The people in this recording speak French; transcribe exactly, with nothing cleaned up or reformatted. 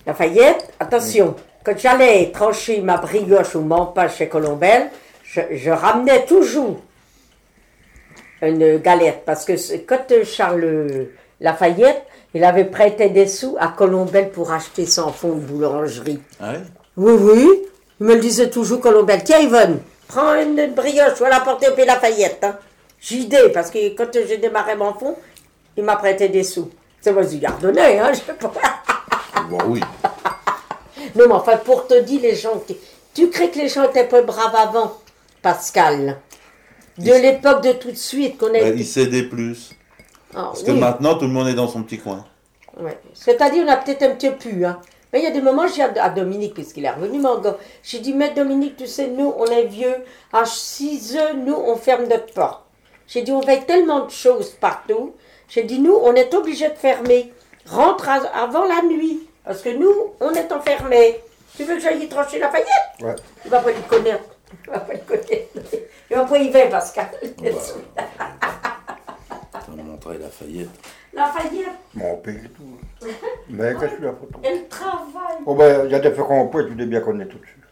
Lafayette, attention, oui. Quand j'allais trancher ma brioche ou mon pain chez Colombelle, je, je ramenais toujours une galette, parce que quand Charles Lafayette, il avait prêté des sous à Colombelle pour acheter son fonds de boulangerie. Ah oui? Oui, oui, il me le disait toujours, Colombelle. Tiens, Yvonne, prends une brioche, je vais la porter au Pays Lafayette. Hein. J'y ai, parce que quand j'ai démarré mon fonds, il m'a prêté des sous. C'est moi, je lui gardonnais, hein, je sais pas. Bon, oui. Non, mais enfin, pour te dire, les gens, tu crées que les gens étaient pas braves avant, Pascal? De il l'époque de tout de suite qu'on a. Ben, été... Ils s'aidaient plus. Oh, parce oui. que maintenant, tout le monde est dans son petit coin. Ouais. C'est-à-dire, on a peut-être un petit peu, hein. Mais il y a des moments, j'ai à Dominique, puisqu'il est revenu, mon gars, j'ai dit, mais Dominique, tu sais, nous, on est vieux, à six heures, nous, on ferme notre porte. J'ai dit, on veille tellement de choses partout. J'ai dit, nous, on est obligés de fermer. Rentre à, avant la nuit, parce que nous, on est enfermés. Tu veux que j'aille y trancher Lafayette? Ouais. Tu vas pas le connaître. Tu vas pas le connaître. Tu vas pas y aller, Pascal. Ouais. On va montrer Lafayette. Lafayette. Mon père et tout. Mais qu'est-ce que tu as photo? Elle travaille. Oh ben, il y a des fois qu'on peut, tu dois bien connaître tout de suite.